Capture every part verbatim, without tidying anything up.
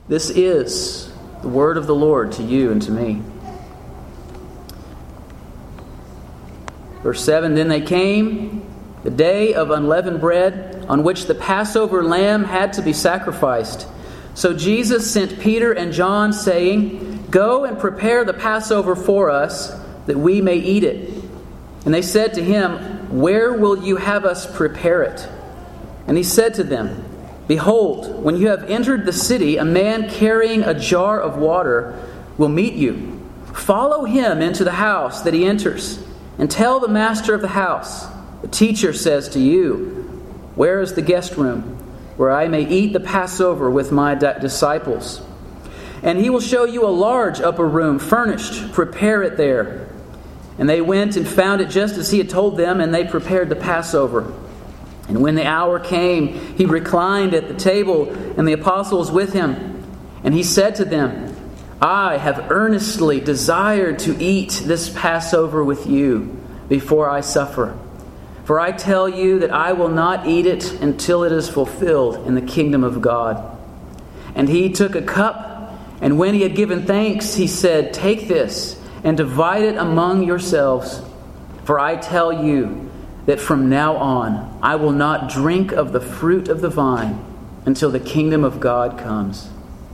This is the word of the Lord to you and to me. Verse seven, then they came, the day of unleavened bread, on which the Passover lamb had to be sacrificed. So Jesus sent Peter and John, saying, go and prepare the Passover for us, that we may eat it. And they said to him, where will you have us prepare it? And he said to them, behold, when you have entered the city, a man carrying a jar of water will meet you. Follow him into the house that he enters, and tell the master of the house, the teacher says to you, where is the guest room, where I may eat the Passover with my di- disciples? And he will show you a large upper room, furnished. Prepare it there. And they went and found it just as he had told them, and they prepared the Passover. And when the hour came, he reclined at the table, and the apostles with him. And he said to them, I have earnestly desired to eat this Passover with you before I suffer. For I tell you that I will not eat it until it is fulfilled in the kingdom of God. And he took a cup, and when he had given thanks, he said, take this and divide it among yourselves. For I tell you that from now on I will not drink of the fruit of the vine until the kingdom of God comes.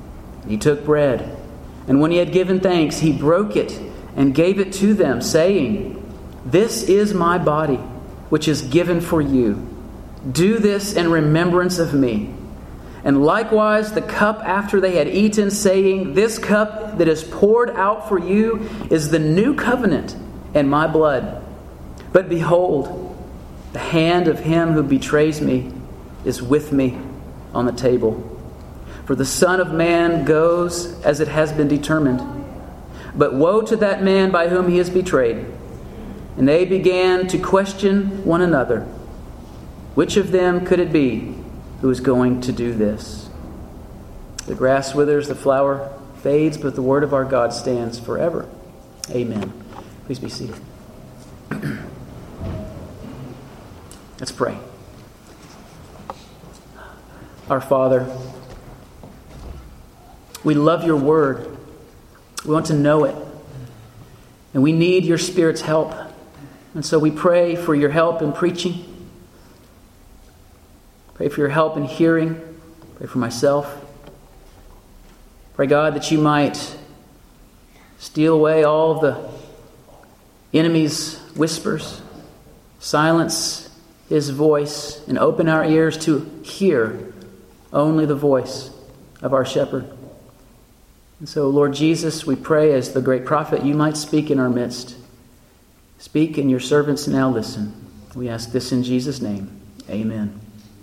He took bread, and when he had given thanks, he broke it and gave it to them, saying, this is my body, which is given for you. Do this in remembrance of me. And likewise the cup after they had eaten, saying, this cup that is poured out for you is the new covenant in my blood. But behold, the hand of him who betrays me is with me on the table. For the Son of Man goes as it has been determined. But woe to that man by whom he is betrayed. And they began to question one another, which of them could it be who is going to do this? The grass withers, the flower fades, but the word of our God stands forever. Amen. Please be seated. Let's pray. Our Father, we love your word. We want to know it. And we need your Spirit's help. And so we pray for your help in preaching. Pray for your help in hearing. Pray for myself. Pray, God, that you might steal away all the enemy's whispers, silence his voice, and open our ears to hear only the voice of our shepherd. And so, Lord Jesus, we pray as the great prophet, you might speak in our midst. Speak, and your servants now listen. We ask this in Jesus' name. Amen.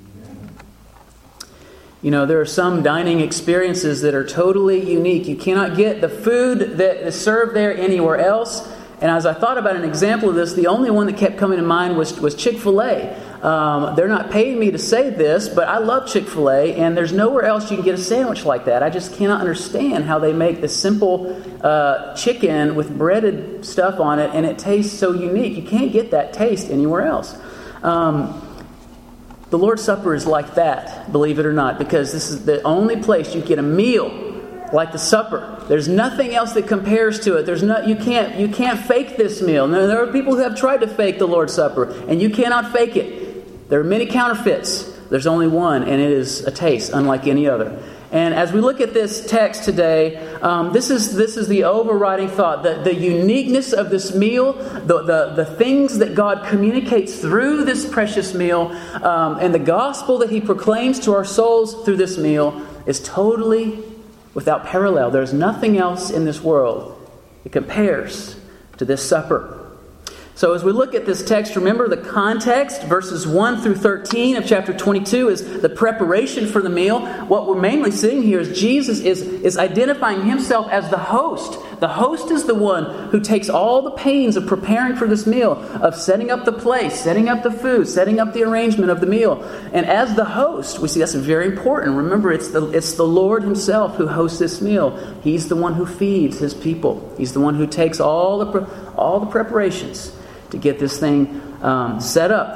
You know, there are some dining experiences that are totally unique. You cannot get the food that is served there anywhere else. And as I thought about an example of this, the only one that kept coming to mind was, was Chick-fil-A. Um, they're not paying me to say this, but I love Chick-fil-A, and there's nowhere else you can get a sandwich like that. I just cannot understand how they make this simple uh, chicken with breaded stuff on it, and it tastes so unique. You can't get that taste anywhere else. Um, the Lord's Supper is like that, believe it or not, because this is the only place you get a meal like the supper. There's nothing else that compares to it. There's no, you can't you can't fake this meal. Now, there are people who have tried to fake the Lord's Supper, and you cannot fake it. There are many counterfeits. There's only one, and it is a taste unlike any other. And as we look at this text today, um, this is this is the overriding thought, the, the uniqueness of this meal, the, the, the things that God communicates through this precious meal, um, and the gospel that He proclaims to our souls through this meal is totally without parallel. There's nothing else in this world that compares to this supper. So as we look at this text, remember the context, verses one through thirteen of chapter twenty-two is the preparation for the meal. What we're mainly seeing here is Jesus is, is identifying himself as the host. The host is the one who takes all the pains of preparing for this meal, of setting up the place, setting up the food, setting up the arrangement of the meal. And as the host, we see that's very important. Remember, it's the, it's the Lord himself who hosts this meal. He's the one who feeds his people. He's the one who takes all the all the preparations to get this thing um, set up.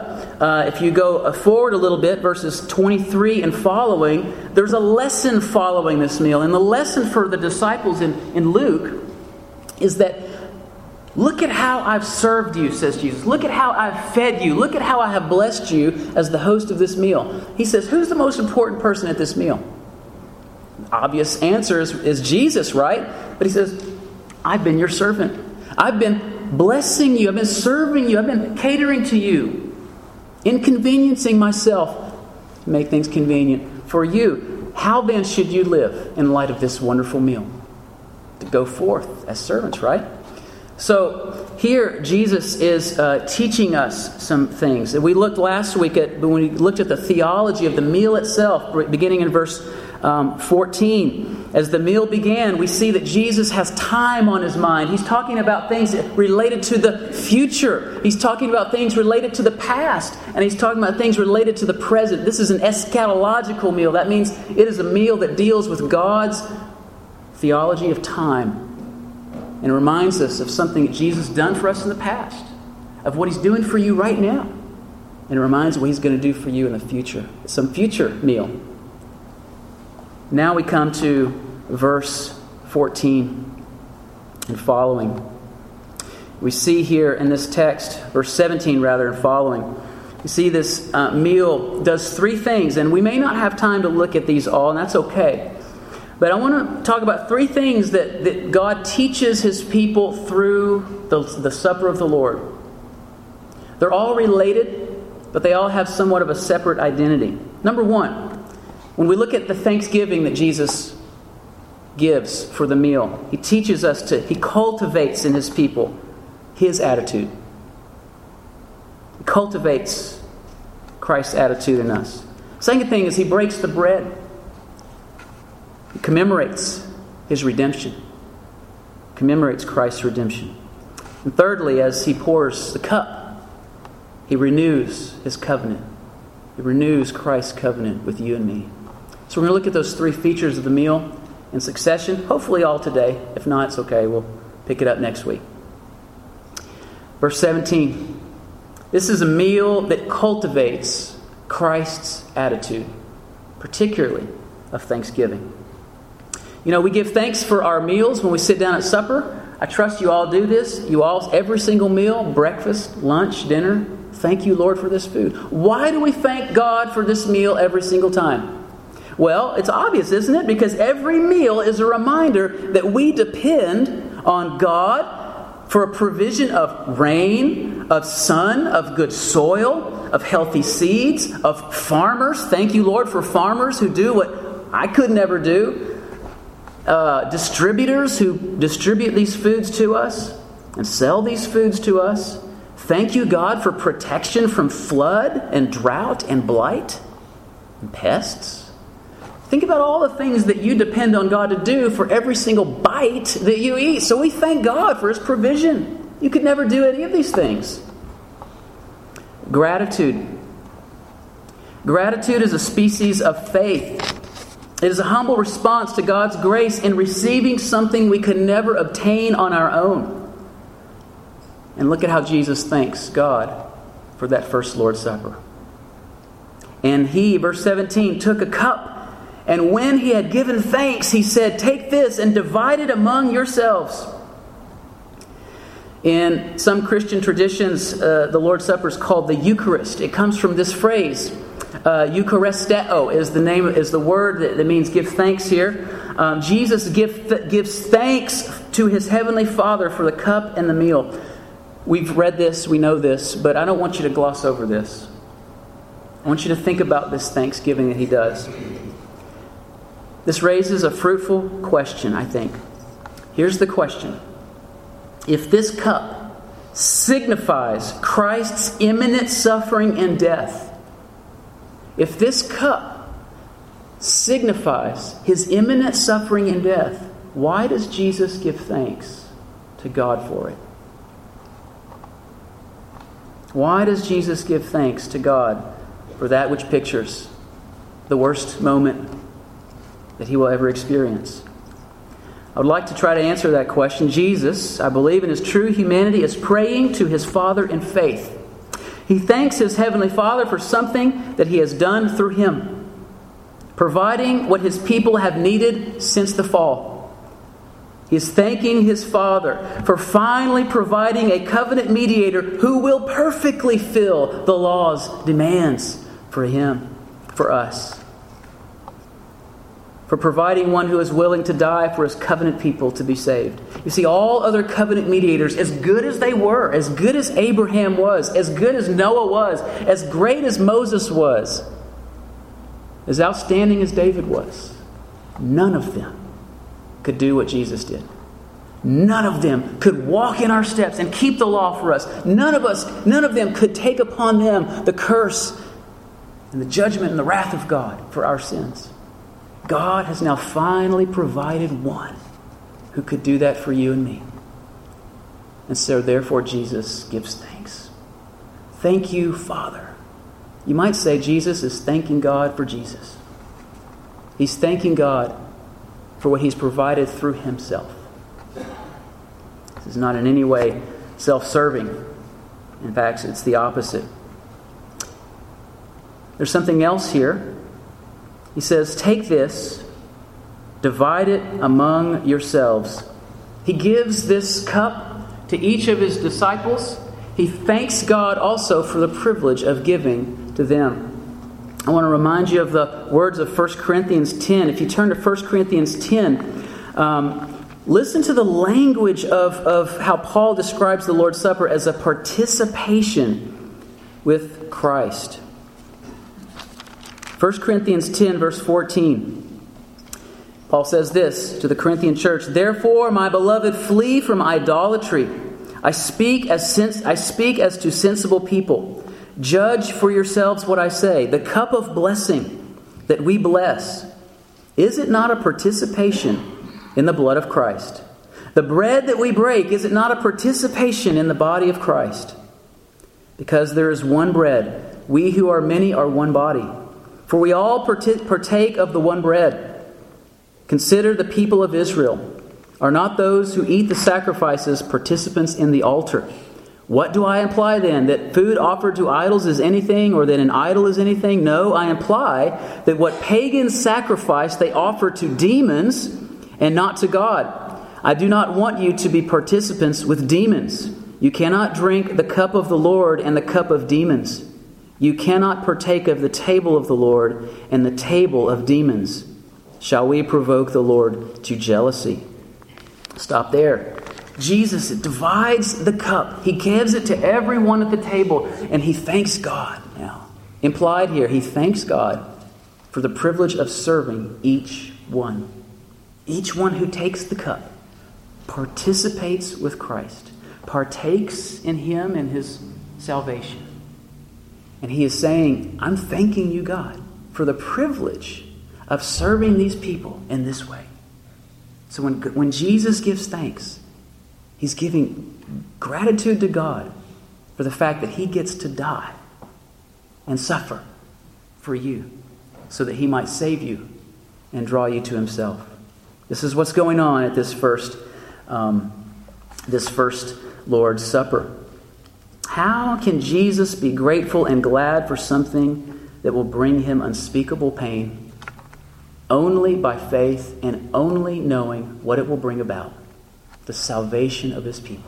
uh, if you go forward a little bit, verses twenty-three and following, there's a lesson following this meal. And the lesson for the disciples in, in Luke is that, look at how I've served you, says Jesus. Look at how I've fed you. Look at how I have blessed you as the host of this meal. He says, who's the most important person at this meal? Obvious answer is, is Jesus, right? But he says, I've been your servant. I've been blessing you. I've been serving you. I've been catering to you. Inconveniencing myself to make things convenient for you. How then should you live in light of this wonderful meal? To go forth as servants, right? So here Jesus is uh, teaching us some things. We looked last week at when we looked at the theology of the meal itself, beginning in verse um, fourteen. As the meal began, we see that Jesus has time on his mind. He's talking about things related to the future. He's talking about things related to the past. And he's talking about things related to the present. This is an eschatological meal. That means it is a meal that deals with God's theology of time. And it reminds us of something that Jesus has done for us in the past. Of what he's doing for you right now. And it reminds us what he's going to do for you in the future. Some future meal. Now we come to verse fourteen and following. We see here in this text, verse seventeen rather, and following. You see this uh, meal does three things. And we may not have time to look at these all, and that's okay. But I want to talk about three things that, that God teaches his people through the, the supper of the Lord. They're all related, but they all have somewhat of a separate identity. Number one, when we look at the thanksgiving that Jesus gives for the meal, he teaches us to, he cultivates in his people his attitude. He cultivates Christ's attitude in us. Second thing is he breaks the bread. He commemorates his redemption. Commemorates Christ's redemption. And thirdly, as he pours the cup, he renews his covenant. He renews Christ's covenant with you and me. So we're going to look at those three features of the meal in succession. Hopefully all today. If not, it's okay. We'll pick it up next week. Verse seventeen. This is a meal that cultivates Christ's attitude, particularly of thanksgiving. You know, we give thanks for our meals when we sit down at supper. I trust you all do this. You all, every single meal, breakfast, lunch, dinner. Thank you, Lord, for this food. Why do we thank God for this meal every single time? Well, it's obvious, isn't it? Because every meal is a reminder that we depend on God for a provision of rain, of sun, of good soil, of healthy seeds, of farmers. Thank you, Lord, for farmers who do what I could never do. Uh, distributors who distribute these foods to us and sell these foods to us. Thank you, God, for protection from flood and drought and blight and pests. Think about all the things that you depend on God to do for every single bite that you eat. So we thank God for his provision. You could never do any of these things. Gratitude. Gratitude is a species of faith. It is a humble response to God's grace in receiving something we could never obtain on our own. And look at how Jesus thanks God for that first Lord's Supper. And he, verse seventeen, took a cup, and when he had given thanks, he said, "Take this and divide it among yourselves." In some Christian traditions, uh, the Lord's Supper is called the Eucharist. It comes from this phrase. Uh, Eucharisteo is the name, is the word that, that means give thanks here. Um, Jesus give, th- gives thanks to his heavenly Father for the cup and the meal. We've read this, we know this, but I don't want you to gloss over this. I want you to think about this thanksgiving that he does. This raises a fruitful question, I think. Here's the question. If this cup signifies Christ's imminent suffering and death, if this cup signifies his imminent suffering and death, why does Jesus give thanks to God for it? Why does Jesus give thanks to God for that which pictures the worst moment that he will ever experience? I would like to try to answer that question. Jesus, I believe in his true humanity, is praying to his Father in faith. He thanks his heavenly Father for something that he has done through him, providing what his people have needed since the fall. He is thanking his Father for finally providing a covenant mediator who will perfectly fill the law's demands for him, for us. For providing one who is willing to die for his covenant people to be saved. You see, all other covenant mediators, as good as they were, as good as Abraham was, as good as Noah was, as great as Moses was, as outstanding as David was, none of them could do what Jesus did. None of them could walk in our steps and keep the law for us. None of us, none of them could take upon them the curse and the judgment and the wrath of God for our sins. God has now finally provided one who could do that for you and me. And so therefore Jesus gives thanks. Thank you, Father. You might say Jesus is thanking God for Jesus. He's thanking God for what he's provided through himself. This is not in any way self-serving. In fact, it's the opposite. There's something else here. He says, take this, divide it among yourselves. He gives this cup to each of his disciples. He thanks God also for the privilege of giving to them. I want to remind you of the words of First Corinthians ten. If you turn to First Corinthians ten, um, listen to the language of, of how Paul describes the Lord's Supper as a participation with Christ. First Corinthians ten, verse fourteen. Paul says this to the Corinthian church, therefore, my beloved, flee from idolatry. I speak as sens- I speak as to sensible people. Judge for yourselves what I say. The cup of blessing that we bless, is it not a participation in the blood of Christ? The bread that we break, is it not a participation in the body of Christ? Because there is one bread, we who are many are one body. For we all partake of the one bread. Consider the people of Israel. Are not those who eat the sacrifices participants in the altar? What do I imply then? That food offered to idols is anything, or that an idol is anything? No, I imply that what pagans sacrifice they offer to demons and not to God. I do not want you to be participants with demons. You cannot drink the cup of the Lord and the cup of demons. You cannot partake of the table of the Lord and the table of demons. Shall we provoke the Lord to jealousy? Stop there. Jesus divides the cup. He gives it to everyone at the table, and he thanks God now. Implied here, he thanks God for the privilege of serving each one. Each one who takes the cup participates with Christ, partakes in him and his salvation. And he is saying, I'm thanking you, God, for the privilege of serving these people in this way. So when, when Jesus gives thanks, he's giving gratitude to God for the fact that he gets to die and suffer for you so that he might save you and draw you to himself. This is what's going on at this first, um, this first Lord's Supper. How can Jesus be grateful and glad for something that will bring him unspeakable pain? Only by faith and only knowing what it will bring about. The salvation of his people.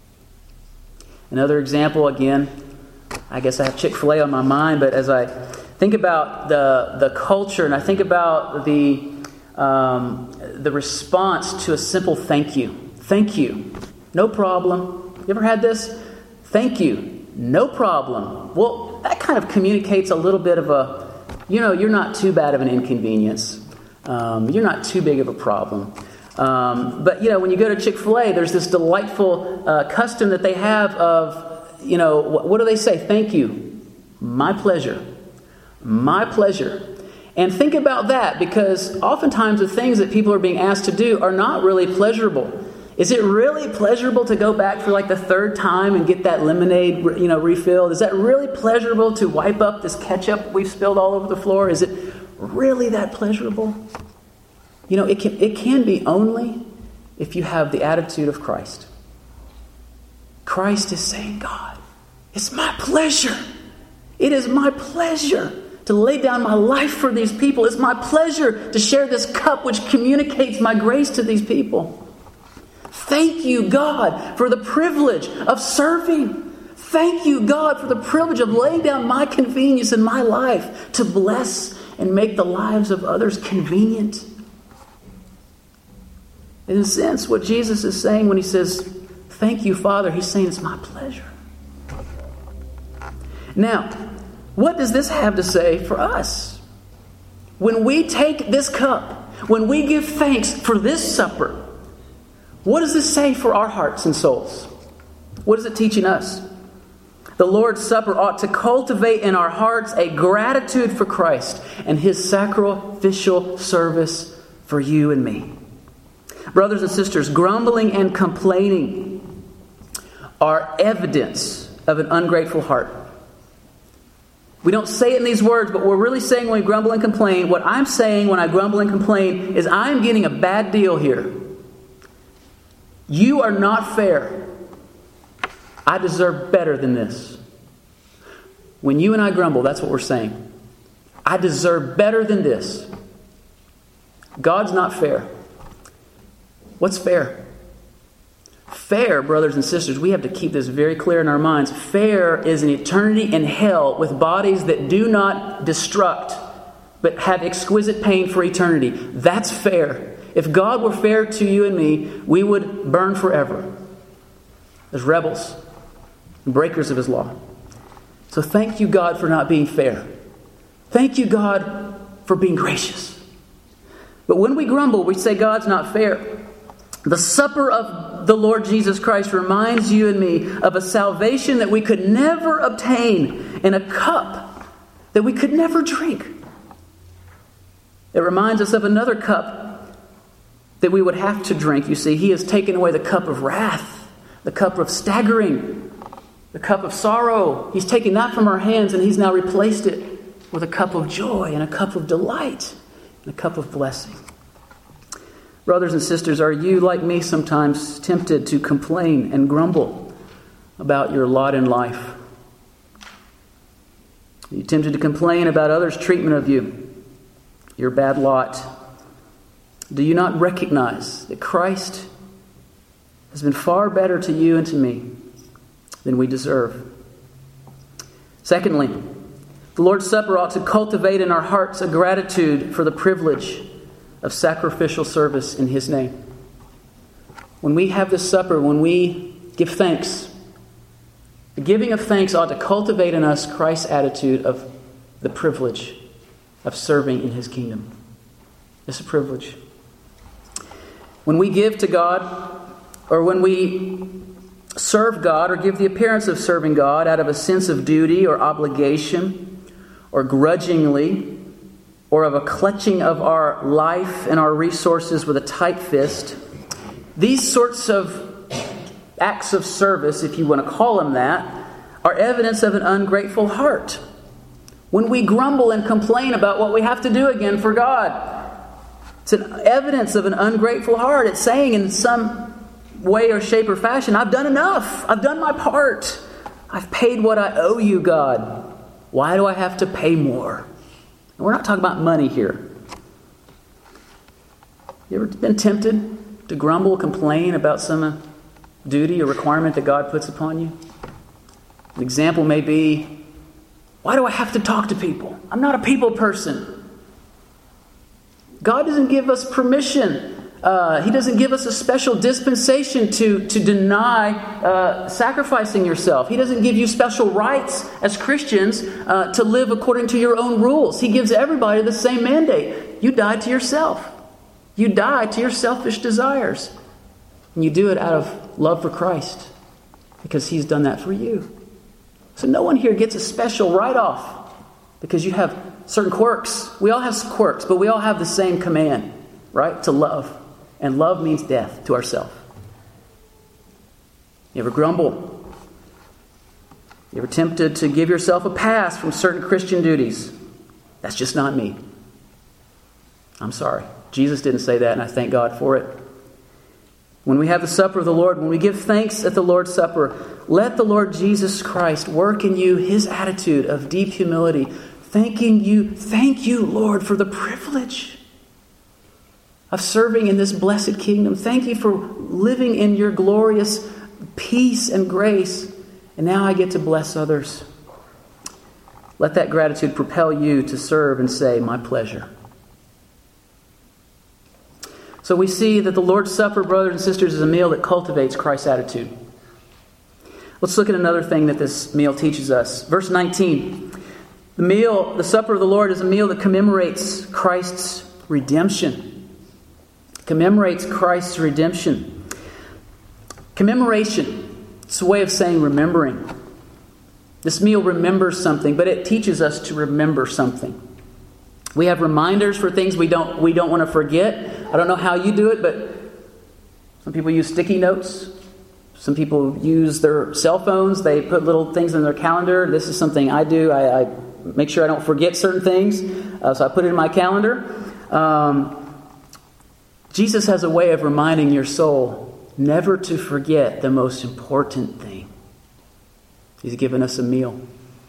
Another example, again, I guess I have Chick-fil-A on my mind, but as I think about the, the culture and I think about the, um, the response to a simple thank you. Thank you. No problem. You ever had this? Thank you. No problem. Well, that kind of communicates a little bit of a, you know, you're not too bad of an inconvenience. Um, you're not too big of a problem. Um, but, you know, when you go to Chick-fil-A, there's this delightful uh, custom that they have of, you know, what, what do they say? Thank you. My pleasure. My pleasure. And think about that, because oftentimes the things that people are being asked to do are not really pleasurable. Is it really pleasurable to go back for like the third time and get that lemonade, you know, refilled? Is that really pleasurable to wipe up this ketchup we've spilled all over the floor? Is it really that pleasurable? You know, it can it can be only if you have the attitude of Christ. Christ is saying, God, It's my pleasure. It is my pleasure to lay down my life for these people. It's my pleasure to share this cup which communicates my grace to these people. Thank you, God, for the privilege of serving. Thank you, God, for the privilege of laying down my convenience in my life to bless and make the lives of others convenient. In a sense, what Jesus is saying when he says, thank you, Father, he's saying it's my pleasure. Now, what does this have to say for us? When we take this cup, when we give thanks for this supper, what does this say for our hearts and souls? What is it teaching us? The Lord's Supper ought to cultivate in our hearts a gratitude for Christ and his sacrificial service for you and me. Brothers and sisters, grumbling and complaining are evidence of an ungrateful heart. We don't say it in these words, but we're really saying when we grumble and complain, what I'm saying when I grumble and complain is I'm getting a bad deal here. You are not fair. I deserve better than this. When you and I grumble, that's what we're saying. I deserve better than this. God's not fair. What's fair? Fair, brothers and sisters, we have to keep this very clear in our minds. Fair is an eternity in hell with bodies that do not destruct, but have exquisite pain for eternity. That's fair. If God were fair to you and me, we would burn forever as rebels and breakers of his law. So thank you, God, for not being fair. Thank you, God, for being gracious. But when we grumble, we say God's not fair. The supper of the Lord Jesus Christ reminds you and me of a salvation that we could never obtain in a cup that we could never drink. It reminds us of another cup that we would have to drink. You see, he has taken away the cup of wrath, the cup of staggering, the cup of sorrow. He's taken that from our hands and he's now replaced it with a cup of joy and a cup of delight and a cup of blessing. Brothers and sisters, are you, like me, sometimes tempted to complain and grumble about your lot in life? Are you tempted to complain about others' treatment of you, your bad lot? Do you not recognize that Christ has been far better to you and to me than we deserve? Secondly, the Lord's Supper ought to cultivate in our hearts a gratitude for the privilege of sacrificial service in his name. When we have this supper, when we give thanks, the giving of thanks ought to cultivate in us Christ's attitude of the privilege of serving in his kingdom. It's a privilege. When we give to God, or when we serve God, or give the appearance of serving God out of a sense of duty or obligation, or grudgingly, or of a clutching of our life and our resources with a tight fist, these sorts of acts of service, if you want to call them that, are evidence of an ungrateful heart. When we grumble and complain about what we have to do again for God, it's an evidence of an ungrateful heart. It's saying in some way or shape or fashion, I've done enough. I've done my part. I've paid what I owe you, God. Why do I have to pay more? And we're not talking about money here. You ever been tempted to grumble, complain about some duty or requirement that God puts upon you? An example may be, why do I have to talk to people? I'm not a people person. God doesn't give us permission. Uh, he doesn't give us a special dispensation to, to deny uh, sacrificing yourself. He doesn't give you special rights as Christians uh, to live according to your own rules. He gives everybody the same mandate. You die to yourself. You die to your selfish desires. And you do it out of love for Christ because he's done that for you. So no one here gets a special write-off because you have certain quirks. We all have quirks, but we all have the same command, right? To love. And love means death to ourselves. You ever grumble? You ever tempted to give yourself a pass from certain Christian duties? That's just not me. I'm sorry. Jesus didn't say that, and I thank God for it. when we have the supper of the Lord, when we give thanks at the Lord's Supper, let the Lord Jesus Christ work in you His attitude of deep humility, thanking you, thank you, Lord, for the privilege of serving in this blessed kingdom. Thank you for living in your glorious peace and grace. And now I get to bless others. Let that gratitude propel you to serve and say, my pleasure. So we see that the Lord's Supper, brothers and sisters, is a meal that cultivates Christ's attitude. Let's look at another thing that this meal teaches us. Verse nineteen. The meal, the supper of the Lord, is a meal that commemorates Christ's redemption. Commemorates Christ's redemption. Commemoration, it's a way of saying remembering. This meal remembers something, but it teaches us to remember something. We have reminders for things we don't we don't want to forget. I don't know how you do it, but some people use sticky notes. Some people use their cell phones. They put little things in their calendar. This is something I do. I, I make sure I don't forget certain things. Uh, so I put it in my calendar. Um, Jesus has a way of reminding your soul never to forget the most important thing. He's given us a meal.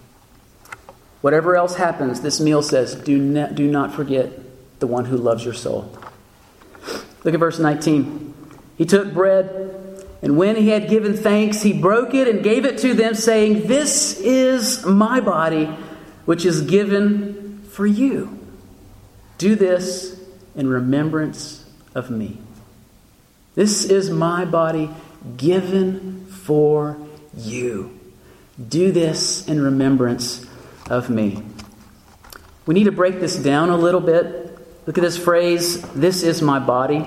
Whatever else happens, this meal says, do not, do not forget the one who loves your soul. Look at verse nineteen. He took bread, and when he had given thanks, he broke it and gave it to them, saying, this is my body, which is given for you. Do this in remembrance of me. This is my body given for you. Do this in remembrance of me. We need to break this down a little bit. Look at this phrase, this is my body.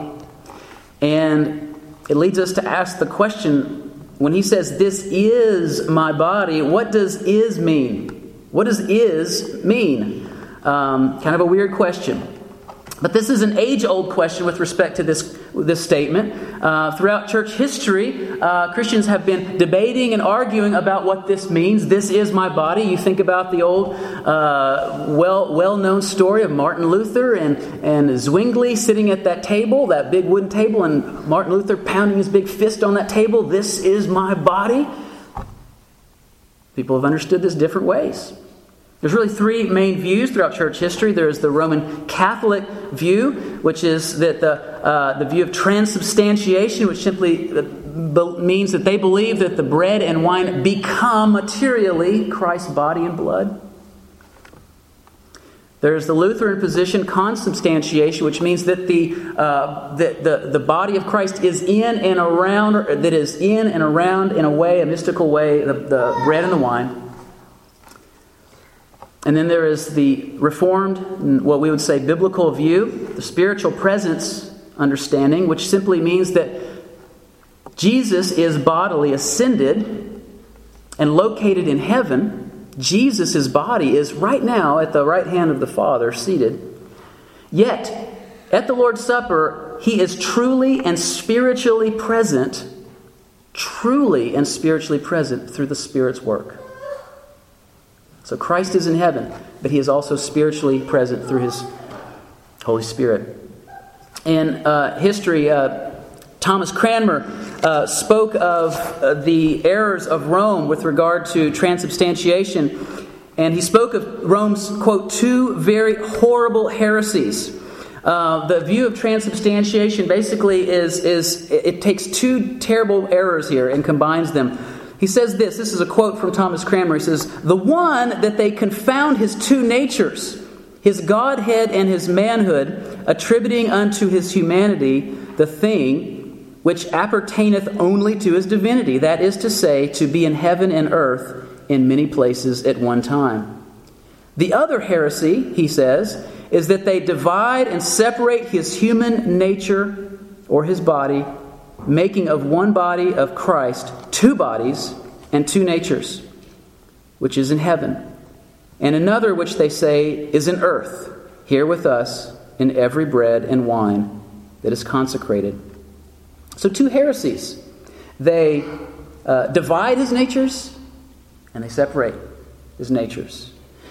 And it leads us to ask the question, when he says, this is my body, what does is mean? What does is mean? Um, kind of a weird question. But this is an age-old question with respect to this, this statement. Uh, throughout church history, uh, Christians have been debating and arguing about what this means. This is my body. You think about the old, uh, well, well-known story of Martin Luther and, and Zwingli sitting at that table, that big wooden table, and Martin Luther pounding his big fist on that table. This is my body. People have understood this different ways. There's really three main views throughout church history. There's the Roman Catholic view, which is that the uh, the view of transubstantiation, which simply means that they believe that the bread and wine become materially Christ's body and blood. There's the Lutheran position, consubstantiation, which means that the, uh, the, the, the body of Christ is in and around, or that is in and around in a way, a mystical way, the, the bread and the wine. And then there is the Reformed, what we would say biblical view, the spiritual presence understanding, which simply means that Jesus is bodily ascended and located in heaven. Jesus' body is right now at the right hand of the Father, seated. Yet, at the Lord's Supper, He is truly and spiritually present, truly and spiritually present through the Spirit's work. So Christ is in heaven, but He is also spiritually present through His Holy Spirit. In uh, history, uh, Thomas Cranmer uh, spoke of uh, the errors of Rome with regard to transubstantiation. And he spoke of Rome's, quote, two very horrible heresies. Uh, the view of transubstantiation basically is, is it takes two terrible errors here and combines them. He says this, this is a quote from Thomas Cranmer. He says, the one that they confound His two natures, His Godhead and His manhood, attributing unto His humanity the thing which appertaineth only to His divinity, that is to say, to be in heaven and earth in many places at one time. The other heresy, he says, is that they divide and separate His human nature or His body, making of one body of Christ two bodies and two natures, which is in heaven, and another which they say is in earth, here with us in every bread and wine that is consecrated. So two heresies. They uh, divide His natures and they separate His natures.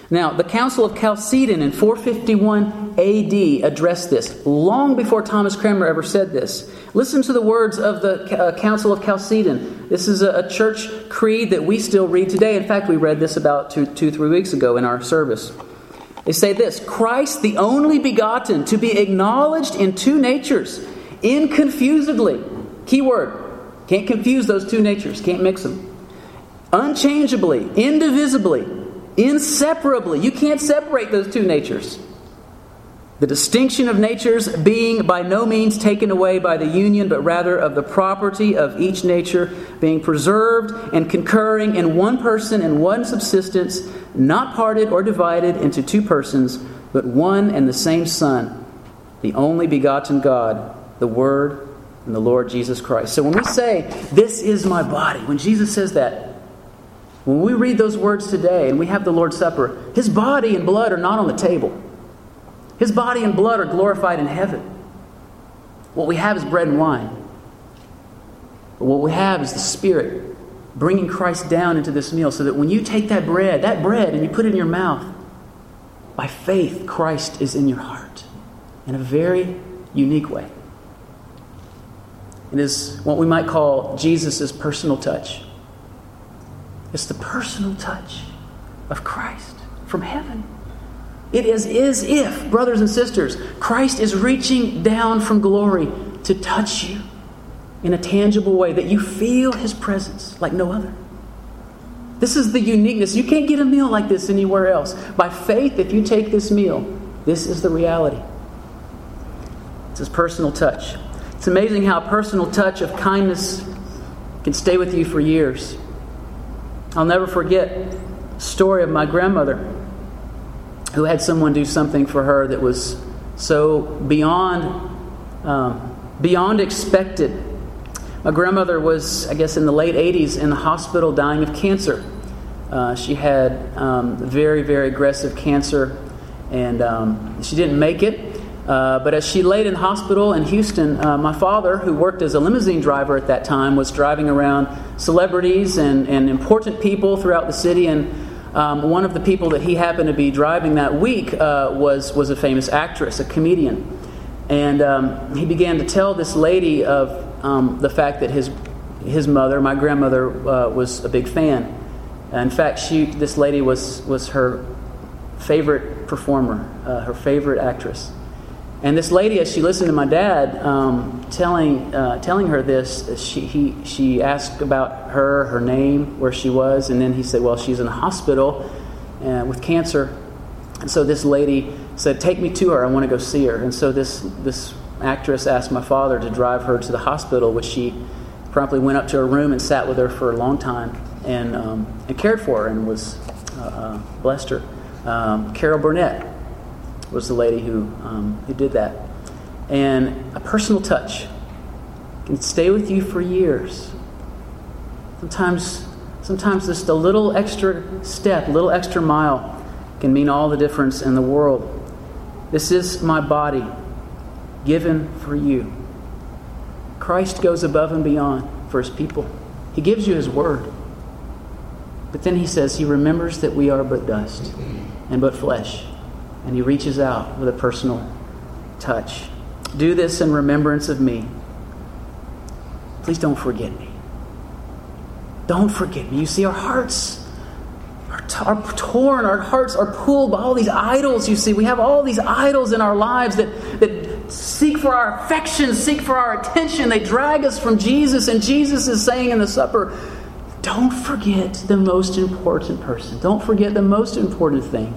Now, the Council of Chalcedon in four fifty-one A D addressed this, long before Thomas Cranmer ever said this. Listen to the words of the uh, Council of Chalcedon. This is a, a church creed that we still read today. In fact, we read this about two, two, three weeks ago in our service. They say this: Christ, the only begotten, to be acknowledged in two natures, inconfusedly. Key word. Can't confuse those two natures. Can't mix them. Unchangeably, indivisibly, inseparably. You can't separate those two natures. The distinction of natures being by no means taken away by the union, but rather of the property of each nature being preserved and concurring in one person and one subsistence, not parted or divided into two persons, but one and the same Son, the only begotten God, the Word and the Lord Jesus Christ. So when we say, "This is my body," when Jesus says that, when we read those words today and we have the Lord's Supper, His body and blood are not on the table. His body and blood are glorified in heaven. What we have is bread and wine. But what we have is the Spirit bringing Christ down into this meal, so that when you take that bread, that bread, and you put it in your mouth, by faith, Christ is in your heart in a very unique way. It is what we might call Jesus' personal touch. It's the personal touch of Christ from heaven. It is as if, brothers and sisters, Christ is reaching down from glory to touch you in a tangible way, that you feel His presence like no other. This is the uniqueness. You can't get a meal like this anywhere else. By faith, if you take this meal, this is the reality. It's His personal touch. It's amazing how a personal touch of kindness can stay with you for years. I'll never forget the story of my grandmother, who had someone do something for her that was so beyond um, beyond expected. My grandmother was, I guess, in the late eighties in the hospital dying of cancer. Uh, she had um, very, very aggressive cancer, and um, she didn't make it. Uh, but as she laid in hospital in Houston, uh, my father, who worked as a limousine driver at that time, was driving around celebrities and, and important people throughout the city. And um, one of the people that he happened to be driving that week uh, was, was a famous actress, a comedian. And um, he began to tell this lady of um, the fact that his his mother, my grandmother, uh, was a big fan. In fact, she this lady was, was her favorite performer, uh, her favorite actress. And this lady, as she listened to my dad um, telling uh, telling her this, she he she asked about her, her name, where she was, and then he said, "Well, she's in a hospital uh, with cancer." And so this lady said, "Take me to her. I want to go see her." And so this this actress asked my father to drive her to the hospital, which she promptly went up to her room and sat with her for a long time and um, and cared for her and was uh, uh, blessed her. Um, Carol Burnett was the lady who um, who did that. And a personal touch can stay with you for years. Sometimes, sometimes just a little extra step, a little extra mile can mean all the difference in the world. This is my body given for you. Christ goes above and beyond for His people. He gives you His word. But then He says He remembers that we are but dust and but flesh. And He reaches out with a personal touch. Do this in remembrance of me. Please don't forget me. Don't forget me. You see, our hearts are, t- are torn. Our hearts are pulled by all these idols, you see. We have all these idols in our lives that, that seek for our affection, seek for our attention. They drag us from Jesus. And Jesus is saying in the supper, don't forget the most important person. Don't forget the most important thing.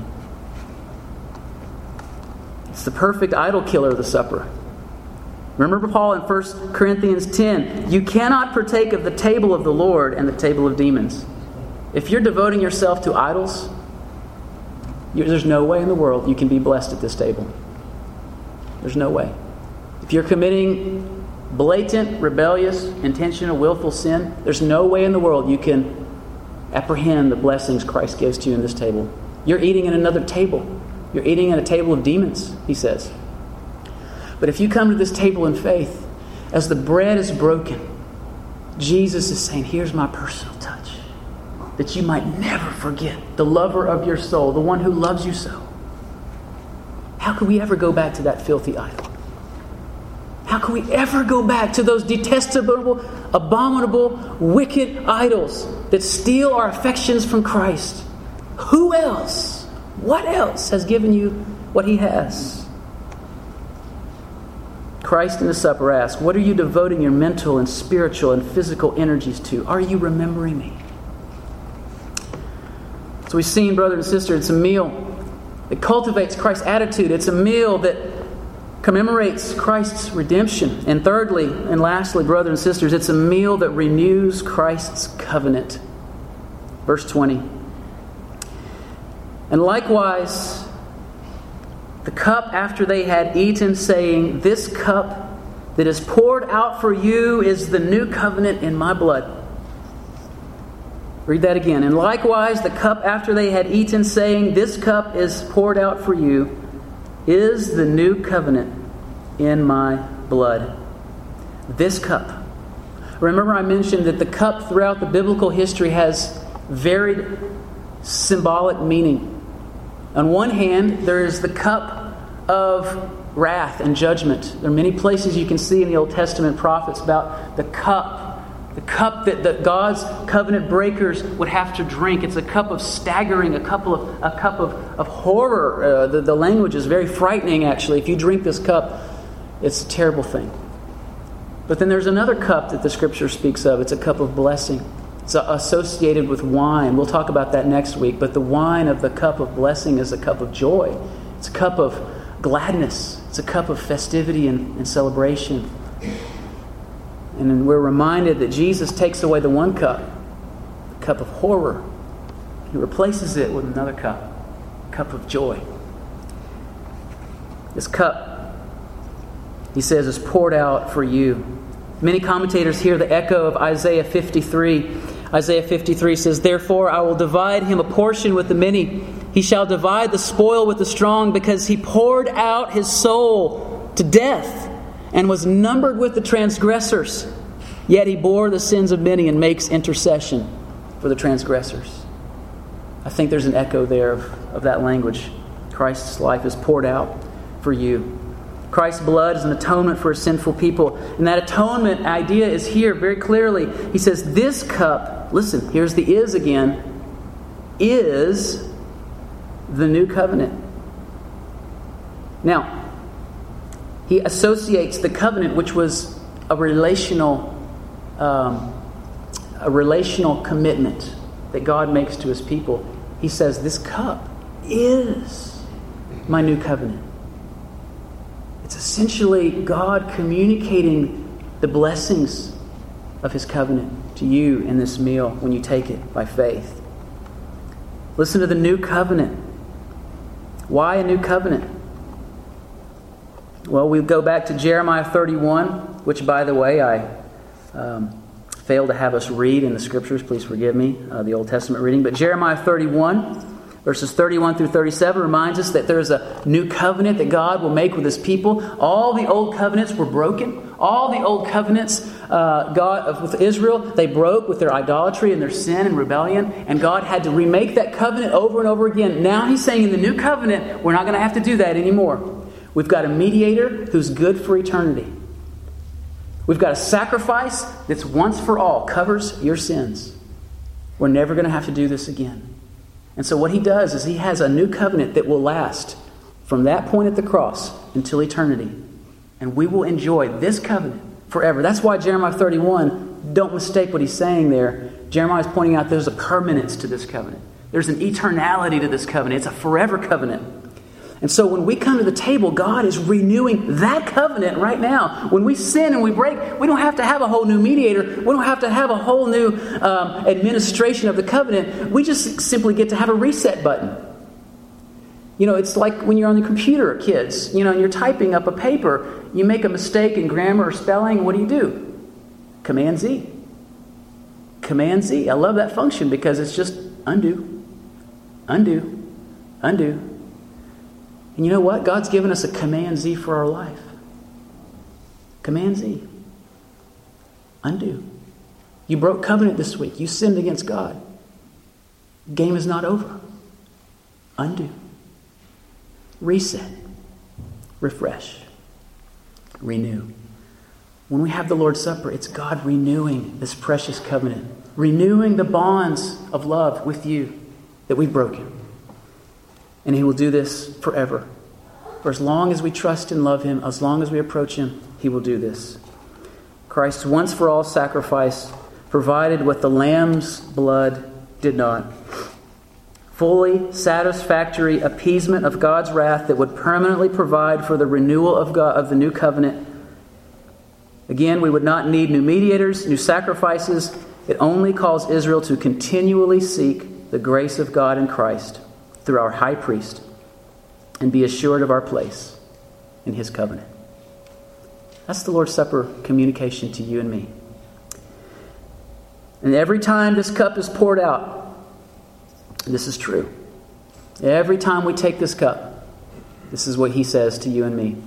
It's the perfect idol killer of the supper. Remember Paul in First Corinthians ten, you cannot partake of the table of the Lord and the table of demons. If you're devoting yourself to idols, there's no way in the world you can be blessed at this table. There's no way. If you're committing blatant, rebellious, intentional, willful sin, there's no way in the world you can apprehend the blessings Christ gives to you in this table. You're eating at another table. You're eating at a table of demons, he says. But if you come to this table in faith, as the bread is broken, Jesus is saying, here's my personal touch. that you might never forget the lover of your soul, the one who loves you so. How could we ever go back to that filthy idol? How can we ever go back to those detestable, abominable, wicked idols that steal our affections from Christ? Who else, what else has given you what He has? Christ in the supper asks, what are you devoting your mental and spiritual and physical energies to? Are you remembering me? So we've seen, brother and sister, it's a meal that cultivates Christ's attitude. It's a meal that commemorates Christ's redemption. And thirdly, and lastly, brothers and sisters, it's a meal that renews Christ's covenant. Verse twenty. And likewise, the cup after they had eaten, saying, this cup that is poured out for you is the new covenant in my blood. Read that again. And likewise, the cup after they had eaten, saying, this cup is poured out for you, is the new covenant in my blood. This cup. Remember I mentioned that the cup throughout the biblical history has varied symbolic meaning. On one hand, there is the cup of wrath and judgment. There are many places you can see in the Old Testament prophets about the cup The cup that, that God's covenant breakers would have to drink. It's a cup of staggering, a cup of a cup of, of horror. Uh, the, the language is very frightening, actually. If you drink this cup, it's a terrible thing. But then there's another cup that the Scripture speaks of. It's a cup of blessing. It's associated with wine. We'll talk about that next week. But the wine of the cup of blessing is a cup of joy. It's a cup of gladness. It's a cup of festivity and, and celebration. And then we're reminded that Jesus takes away the one cup, the cup of horror. He replaces it with another cup, a cup of joy. This cup, he says, is poured out for you. Many commentators hear the echo of Isaiah fifty-three. Isaiah fifty-three says, therefore I will divide him a portion with the many. He shall divide the spoil with the strong, because he poured out his soul to death and was numbered with the transgressors. Yet he bore the sins of many and makes intercession for the transgressors. I think there's an echo there of, of that language. Christ's life is poured out for you. Christ's blood is an atonement for a sinful people. And that atonement idea is here very clearly. He says, this cup, listen, here's the is again, is the new covenant. Now, he associates the covenant, which was a relational, um, a relational commitment that God makes to His people. He says, this cup is my new covenant. It's essentially God communicating the blessings of His covenant to you in this meal when you take it by faith. Listen to the new covenant. Why a new covenant? Well, we go back to Jeremiah thirty-one, which, by the way, I um, failed to have us read in the Scriptures. Please forgive me, uh, the Old Testament reading. But Jeremiah thirty-one, verses thirty-one through thirty-seven, reminds us that there is a new covenant that God will make with His people. All the old covenants were broken. All the old covenants, uh, God with Israel, they broke with their idolatry and their sin and rebellion. And God had to remake that covenant over and over again. Now He's saying in the new covenant, we're not going to have to do that anymore. We've got a mediator who's good for eternity. We've got a sacrifice that's once for all, covers your sins. We're never going to have to do this again. And so what He does is He has a new covenant that will last from that point at the cross until eternity. And we will enjoy this covenant forever. That's why Jeremiah thirty-one, don't mistake what he's saying there. Jeremiah is pointing out there's a permanence to this covenant. There's an eternality to this covenant. It's a forever covenant. And so when we come to the table, God is renewing that covenant right now. When we sin and we break, we don't have to have a whole new mediator. We don't have to have a whole new um, administration of the covenant. We just simply get to have a reset button. You know, it's like when you're on the computer, kids, you know, and you're typing up a paper. You make a mistake in grammar or spelling. What do you do? Command Z. Command Z. I love that function because it's just undo, undo, undo. And you know what? God's given us a Command Z for our life. Command Z. Undo. You broke covenant this week. You sinned against God. Game is not over. Undo. Reset. Refresh. Renew. When we have the Lord's Supper, it's God renewing this precious covenant, renewing the bonds of love with you that we've broken. And He will do this forever. For as long as we trust and love Him, as long as we approach Him, He will do this. Christ's once-for-all sacrifice provided what the Lamb's blood did not. Fully satisfactory appeasement of God's wrath that would permanently provide for the renewal of God, of the new covenant. Again, we would not need new mediators, new sacrifices. It only calls Israel to continually seek the grace of God in Christ through our high priest and be assured of our place in His covenant. That's the Lord's Supper communication to you and me. And every time this cup is poured out, this is true. Every time we take this cup, this is what He says to you and me.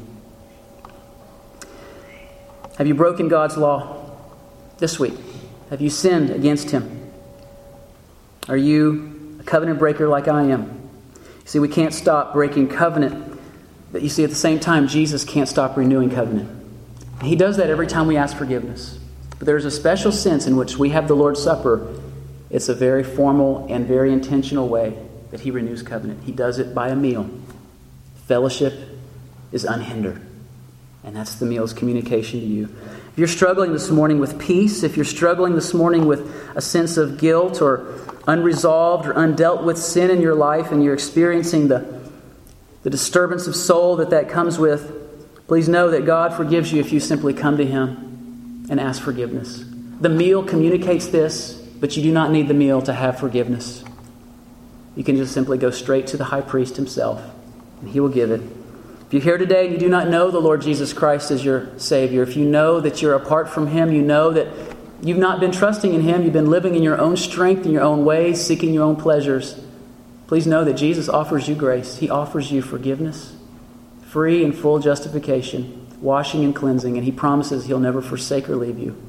Have you broken God's law this week? Have you sinned against Him? Are you a covenant breaker like I am? You see, we can't stop breaking covenant, but you see, at the same time, Jesus can't stop renewing covenant. He does that every time we ask forgiveness. But there's a special sense in which we have the Lord's Supper. It's a very formal and very intentional way that He renews covenant. He does it by a meal. Fellowship is unhindered. And that's the meal's communication to you. If you're struggling this morning with peace, if you're struggling this morning with a sense of guilt or unresolved or undealt with sin in your life, and you're experiencing the, the disturbance of soul that that comes with, please know that God forgives you if you simply come to Him and ask forgiveness. The meal communicates this, but you do not need the meal to have forgiveness. You can just simply go straight to the high priest himself, and He will give it. If you're here today and you do not know the Lord Jesus Christ as your Savior, if you know that you're apart from Him, you know that you've not been trusting in Him, you've been living in your own strength, in your own ways, seeking your own pleasures, please know that Jesus offers you grace. He offers you forgiveness, free and full justification, washing and cleansing, and He promises He'll never forsake or leave you.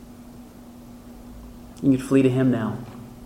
You can flee to Him now.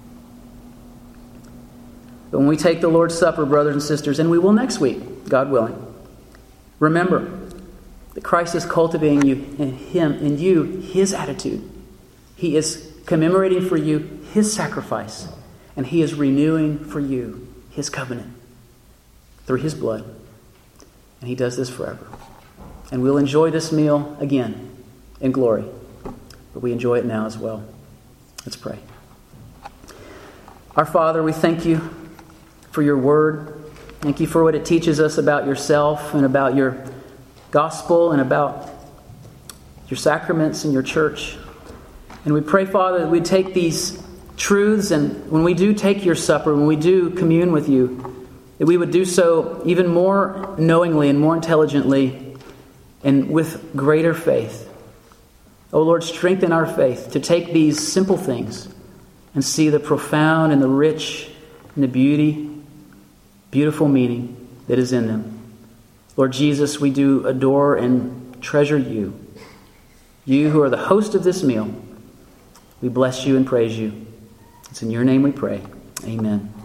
But when we take the Lord's Supper, brothers and sisters, and we will next week, God willing, remember that Christ is cultivating you in Him, in you, His attitude. He is commemorating for you His sacrifice, and He is renewing for you His covenant through His blood. And He does this forever. And we'll enjoy this meal again in glory. But we enjoy it now as well. Let's pray. Our Father, we thank You for Your word. Thank You for what it teaches us about Yourself and about Your gospel and about Your sacraments and Your church. And we pray, Father, that we take these truths, and when we do take Your supper, when we do commune with You, that we would do so even more knowingly and more intelligently and with greater faith. Oh Lord, strengthen our faith to take these simple things and see the profound and the rich and the beauty, beautiful meaning that is in them. Lord Jesus, we do adore and treasure You. You who are the host of this meal. We bless You and praise You. It's in Your name we pray. Amen.